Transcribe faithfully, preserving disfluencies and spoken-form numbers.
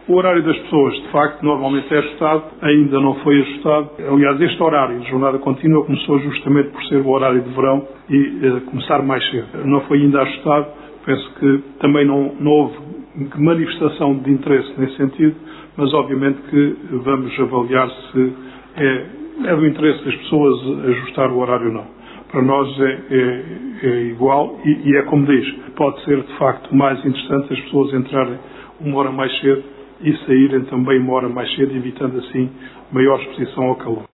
O horário das pessoas, de facto, normalmente é ajustado, ainda não foi ajustado. Aliás, este horário de jornada contínua começou justamente por ser o horário de verão e eh, começar mais cedo. Não foi ainda ajustado, penso que também não, não houve manifestação de interesse nesse sentido, mas obviamente que vamos avaliar se é, é do interesse das pessoas ajustar o horário ou não. Para nós é, é, é igual e, e é como diz, pode ser de facto mais interessante as pessoas entrarem uma hora mais cedo e saírem também uma hora mais cedo, evitando assim maior exposição ao calor.